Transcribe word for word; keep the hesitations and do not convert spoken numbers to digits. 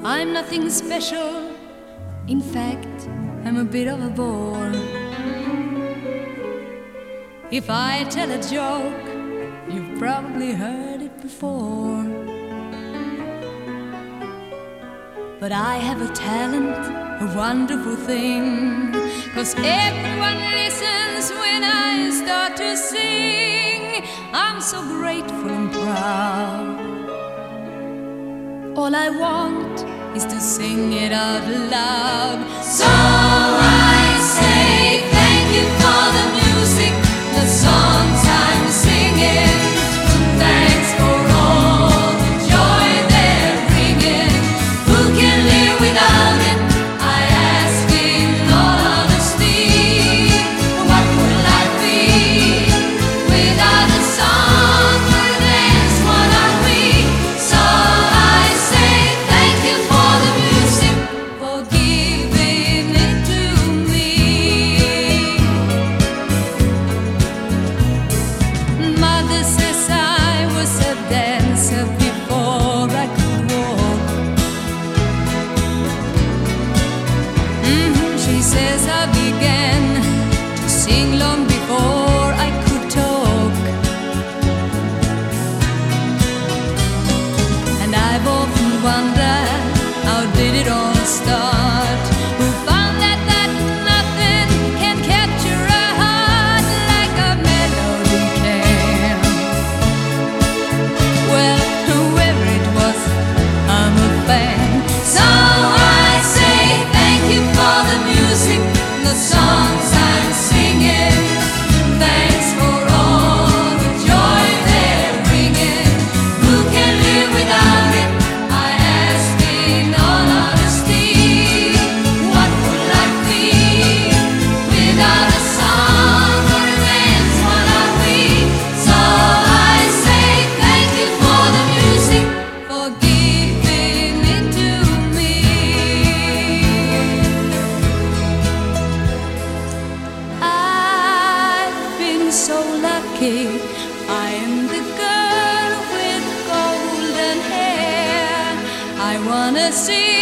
I'm nothing special. In fact, I'm a bit of a bore. If I tell a joke, you've probably heard it before. But I have a talent, a wonderful thing, 'cause everyone listens when I start to sing. I'm so grateful and proud. All I want is to sing it out loud. So I say thank you for the music, the songs I'm singing. Thanks for all the joy they're bringing. Who can live without it? I ask in all honesty. What would life be without a song or a dance? What are we? So I say thank you for the music, for giving it to me. Mother says I was a dancer before I could walk. Mhm, she says I began to sing long before I could talk. And I've often wondered, how did it all start? Who found that that nothing can capture a heart like a melody can? Well, whoever it was, I'm a fan. So I say thank you for the music, the songs I'm singing. Thanks for all the joy they're bringing. Who can live without it? I ask in all honesty. What would life be without a song or a dance? What are we? So I say thank you for the music, for giving it to me. I've been so lucky. I am the girl with golden hair. I wanna see